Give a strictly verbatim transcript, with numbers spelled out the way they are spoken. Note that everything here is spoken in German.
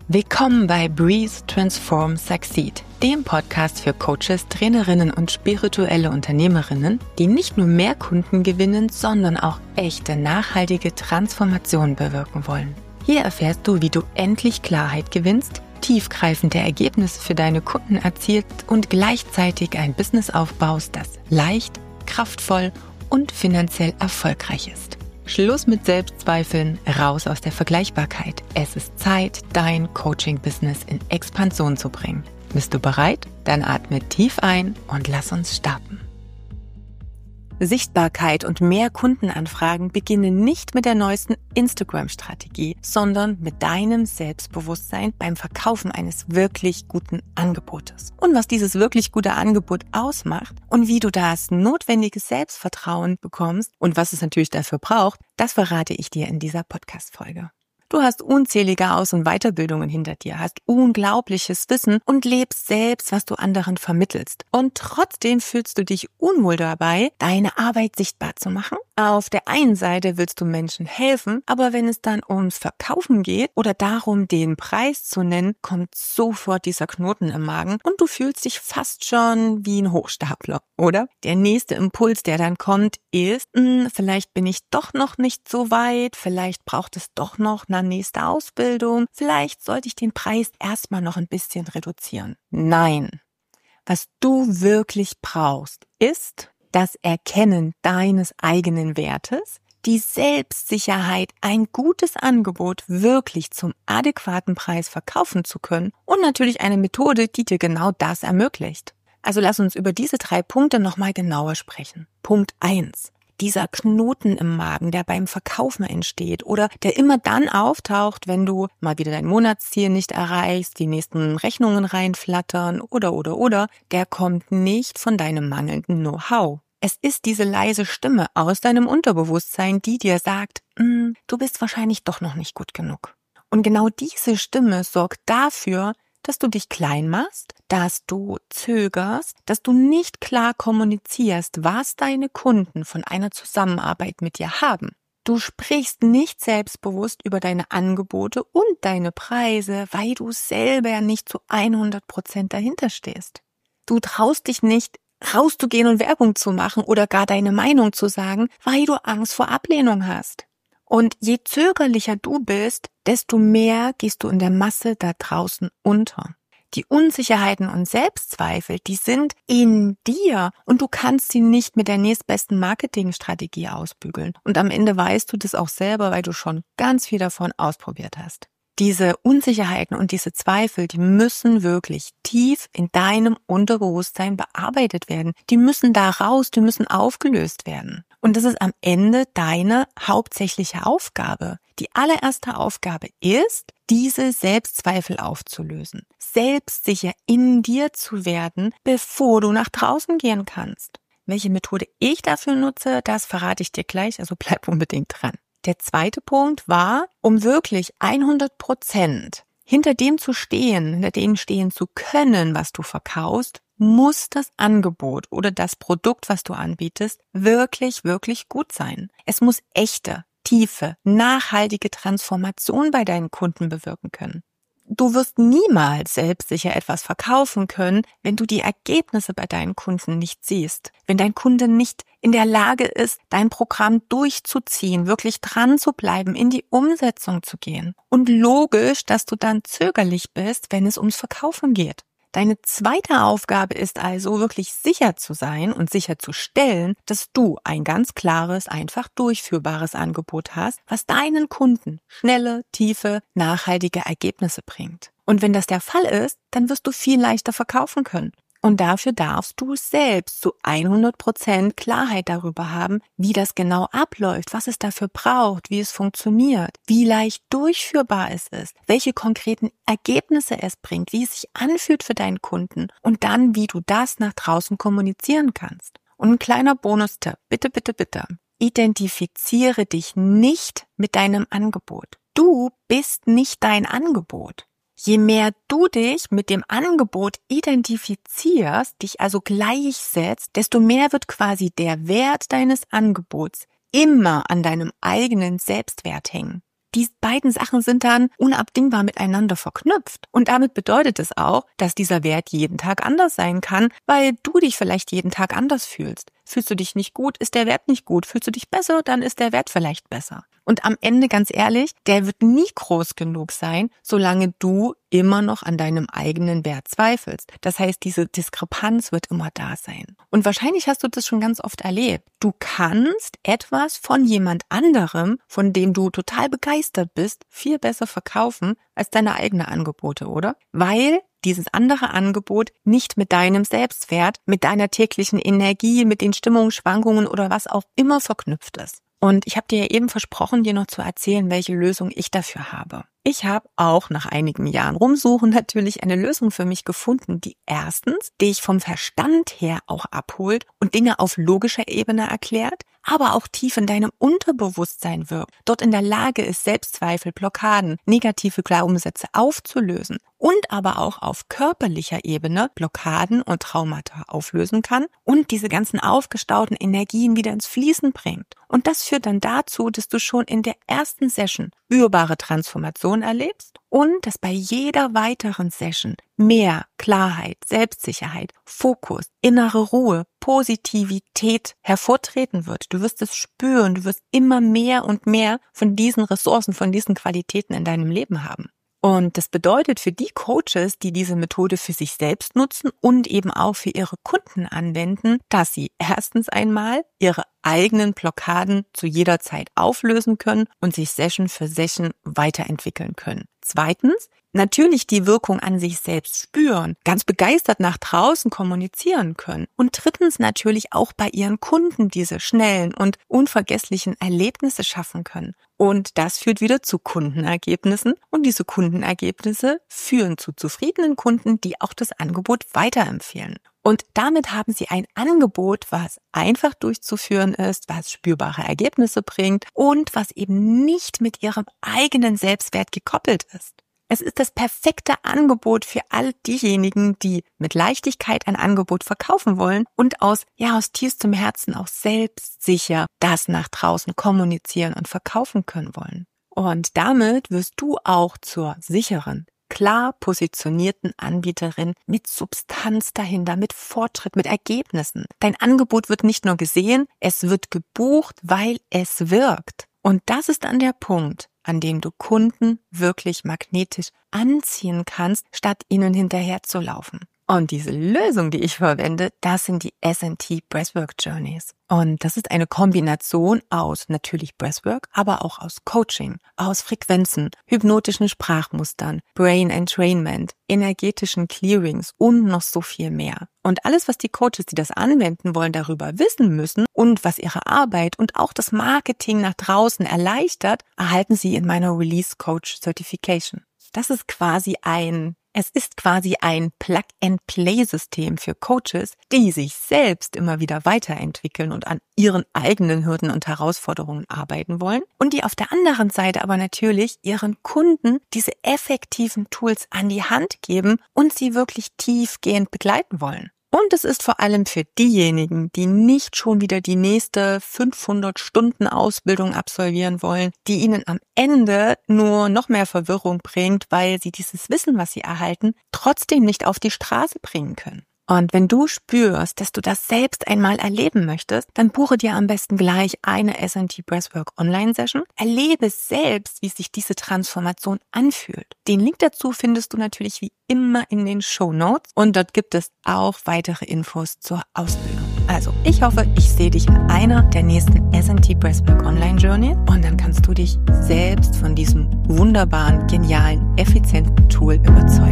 Willkommen bei Breathe, Transform, Succeed, dem Podcast für Coaches, Trainerinnen und spirituelle Unternehmerinnen, die nicht nur mehr Kunden gewinnen, sondern auch echte, nachhaltige Transformation bewirken wollen. Hier erfährst du, wie du endlich Klarheit gewinnst, tiefgreifende Ergebnisse für deine Kunden erzielst und gleichzeitig ein Business aufbaust, das leicht, kraftvoll und finanziell erfolgreich ist. Schluss mit Selbstzweifeln, raus aus der Vergleichbarkeit. Es ist Zeit, dein Coaching-Business in Expansion zu bringen. Bist du bereit? Dann atme tief ein und lass uns starten. Sichtbarkeit und mehr Kundenanfragen beginnen nicht mit der neuesten Instagram-Strategie, sondern mit deinem Selbstbewusstsein beim Verkaufen eines wirklich guten Angebotes. Und was dieses wirklich gute Angebot ausmacht und wie du das notwendige Selbstvertrauen bekommst und was es natürlich dafür braucht, das verrate ich dir in dieser Podcast-Folge. Du hast unzählige Aus- und Weiterbildungen hinter dir, hast unglaubliches Wissen und lebst selbst, was du anderen vermittelst. Und trotzdem fühlst du dich unwohl dabei, deine Arbeit sichtbar zu machen. Auf der einen Seite willst du Menschen helfen, aber wenn es dann ums Verkaufen geht oder darum, den Preis zu nennen, kommt sofort dieser Knoten im Magen und du fühlst dich fast schon wie ein Hochstapler, oder? Der nächste Impuls, der dann kommt, ist, mh, vielleicht bin ich doch noch nicht so weit, vielleicht braucht es doch noch eine nächste Ausbildung, vielleicht sollte ich den Preis erstmal noch ein bisschen reduzieren. Nein, was du wirklich brauchst, ist das Erkennen deines eigenen Wertes, die Selbstsicherheit, ein gutes Angebot wirklich zum adäquaten Preis verkaufen zu können und natürlich eine Methode, die dir genau das ermöglicht. Also lass uns über diese drei Punkte nochmal genauer sprechen. Punkt eins. Dieser Knoten im Magen, der beim Verkaufen entsteht oder der immer dann auftaucht, wenn du mal wieder dein Monatsziel nicht erreichst, die nächsten Rechnungen reinflattern oder, oder, oder, der kommt nicht von deinem mangelnden Know-how. Es ist diese leise Stimme aus deinem Unterbewusstsein, die dir sagt, du bist wahrscheinlich doch noch nicht gut genug. Und genau diese Stimme sorgt dafür, dass du dich klein machst, dass du zögerst, dass du nicht klar kommunizierst, was deine Kunden von einer Zusammenarbeit mit dir haben. Du sprichst nicht selbstbewusst über deine Angebote und deine Preise, weil du selber nicht zu hundert Prozent dahinter stehst. Du traust dich nicht, rauszugehen und Werbung zu machen oder gar deine Meinung zu sagen, weil du Angst vor Ablehnung hast. Und je zögerlicher du bist, desto mehr gehst du in der Masse da draußen unter. Die Unsicherheiten und Selbstzweifel, die sind in dir und du kannst sie nicht mit der nächstbesten Marketingstrategie ausbügeln. Und am Ende weißt du das auch selber, weil du schon ganz viel davon ausprobiert hast. Diese Unsicherheiten und diese Zweifel, die müssen wirklich tief in deinem Unterbewusstsein bearbeitet werden. Die müssen da raus, die müssen aufgelöst werden. Und das ist am Ende deine hauptsächliche Aufgabe. Die allererste Aufgabe ist, diese Selbstzweifel aufzulösen. Selbstsicher in dir zu werden, bevor du nach draußen gehen kannst. Welche Methode ich dafür nutze, das verrate ich dir gleich, also bleib unbedingt dran. Der zweite Punkt war, um wirklich hundert Prozent hinter dem zu stehen, hinter dem stehen zu können, was du verkaufst, muss das Angebot oder das Produkt, was du anbietest, wirklich, wirklich gut sein. Es muss echte, tiefe, nachhaltige Transformation bei deinen Kunden bewirken können. Du wirst niemals selbstsicher etwas verkaufen können, wenn du die Ergebnisse bei deinen Kunden nicht siehst. Wenn dein Kunde nicht in der Lage ist, dein Programm durchzuziehen, wirklich dran zu bleiben, in die Umsetzung zu gehen. Und logisch, dass du dann zögerlich bist, wenn es ums Verkaufen geht. Deine zweite Aufgabe ist also, wirklich sicher zu sein und sicherzustellen, dass du ein ganz klares, einfach durchführbares Angebot hast, was deinen Kunden schnelle, tiefe, nachhaltige Ergebnisse bringt. Und wenn das der Fall ist, dann wirst du viel leichter verkaufen können. Und dafür darfst du selbst zu hundert Prozent Klarheit darüber haben, wie das genau abläuft, was es dafür braucht, wie es funktioniert, wie leicht durchführbar es ist, welche konkreten Ergebnisse es bringt, wie es sich anfühlt für deinen Kunden und dann, wie du das nach draußen kommunizieren kannst. Und ein kleiner Bonustipp, bitte, bitte, bitte, identifiziere dich nicht mit deinem Angebot. Du bist nicht dein Angebot. Je mehr du dich mit dem Angebot identifizierst, dich also gleichsetzt, desto mehr wird quasi der Wert deines Angebots immer an deinem eigenen Selbstwert hängen. Die beiden Sachen sind dann unabdingbar miteinander verknüpft. Und damit bedeutet es auch, dass dieser Wert jeden Tag anders sein kann, weil du dich vielleicht jeden Tag anders fühlst. Fühlst du dich nicht gut, ist der Wert nicht gut. Fühlst du dich besser, dann ist der Wert vielleicht besser. Und am Ende, ganz ehrlich, der wird nie groß genug sein, solange du immer noch an deinem eigenen Wert zweifelst. Das heißt, diese Diskrepanz wird immer da sein. Und wahrscheinlich hast du das schon ganz oft erlebt. Du kannst etwas von jemand anderem, von dem du total begeistert bist, viel besser verkaufen als deine eigenen Angebote, oder? Weil dieses andere Angebot nicht mit deinem Selbstwert, mit deiner täglichen Energie, mit den Stimmungsschwankungen oder was auch immer verknüpft ist. Und ich habe dir ja eben versprochen, dir noch zu erzählen, welche Lösung ich dafür habe. Ich habe auch nach einigen Jahren Rumsuchen natürlich eine Lösung für mich gefunden, die erstens dich vom Verstand her auch abholt und Dinge auf logischer Ebene erklärt, aber auch tief in deinem Unterbewusstsein wirkt, dort in der Lage ist, Selbstzweifel, Blockaden, negative Glaubenssätze aufzulösen und aber auch auf körperlicher Ebene Blockaden und Traumata auflösen kann und diese ganzen aufgestauten Energien wieder ins Fließen bringt. Und das führt dann dazu, dass du schon in der ersten Session spürbare Transformation erlebst und dass bei jeder weiteren Session mehr Klarheit, Selbstsicherheit, Fokus, innere Ruhe, Positivität hervortreten wird. Du wirst es spüren, du wirst immer mehr und mehr von diesen Ressourcen, von diesen Qualitäten in deinem Leben haben. Und das bedeutet für die Coaches, die diese Methode für sich selbst nutzen und eben auch für ihre Kunden anwenden, dass sie erstens einmal ihre eigenen Blockaden zu jeder Zeit auflösen können und sich Session für Session weiterentwickeln können. Zweitens, natürlich die Wirkung an sich selbst spüren, ganz begeistert nach draußen kommunizieren können. Und drittens natürlich auch bei ihren Kunden diese schnellen und unvergesslichen Erlebnisse schaffen können. Und das führt wieder zu Kundenergebnissen und diese Kundenergebnisse führen zu zufriedenen Kunden, die auch das Angebot weiterempfehlen. Und damit haben sie ein Angebot, was einfach durchzuführen ist, was spürbare Ergebnisse bringt und was eben nicht mit ihrem eigenen Selbstwert gekoppelt ist. Es ist das perfekte Angebot für all diejenigen, die mit Leichtigkeit ein Angebot verkaufen wollen und aus, ja, aus tiefstem Herzen auch selbstsicher das nach draußen kommunizieren und verkaufen können wollen. Und damit wirst du auch zur sicheren, klar positionierten Anbieterin mit Substanz dahinter, mit Fortschritt, mit Ergebnissen. Dein Angebot wird nicht nur gesehen, es wird gebucht, weil es wirkt. Und das ist dann der Punkt, an dem du Kunden wirklich magnetisch anziehen kannst, statt ihnen hinterherzulaufen. Und diese Lösung, die ich verwende, das sind die S and T Breathwork Journeys. Und das ist eine Kombination aus natürlich Breathwork, aber auch aus Coaching, aus Frequenzen, hypnotischen Sprachmustern, Brain Entrainment, energetischen Clearings und noch so viel mehr. Und alles, was die Coaches, die das anwenden wollen, darüber wissen müssen und was ihre Arbeit und auch das Marketing nach draußen erleichtert, erhalten sie in meiner Release Coach Certification. Das ist quasi ein Es ist quasi ein Plug-and-Play-System für Coaches, die sich selbst immer wieder weiterentwickeln und an ihren eigenen Hürden und Herausforderungen arbeiten wollen und die auf der anderen Seite aber natürlich ihren Kunden diese effektiven Tools an die Hand geben und sie wirklich tiefgehend begleiten wollen. Und es ist vor allem für diejenigen, die nicht schon wieder die nächste fünfhundert Stunden Ausbildung absolvieren wollen, die ihnen am Ende nur noch mehr Verwirrung bringt, weil sie dieses Wissen, was sie erhalten, trotzdem nicht auf die Straße bringen können. Und wenn du spürst, dass du das selbst einmal erleben möchtest, dann buche dir am besten gleich eine S and T Breathwork Online-Session. Erlebe selbst, wie sich diese Transformation anfühlt. Den Link dazu findest du natürlich wie immer in den Shownotes und dort gibt es auch weitere Infos zur Ausbildung. Also, ich hoffe, ich sehe dich in einer der nächsten S and T Breathwork Online Journey und dann kannst du dich selbst von diesem wunderbaren, genialen, effizienten Tool überzeugen.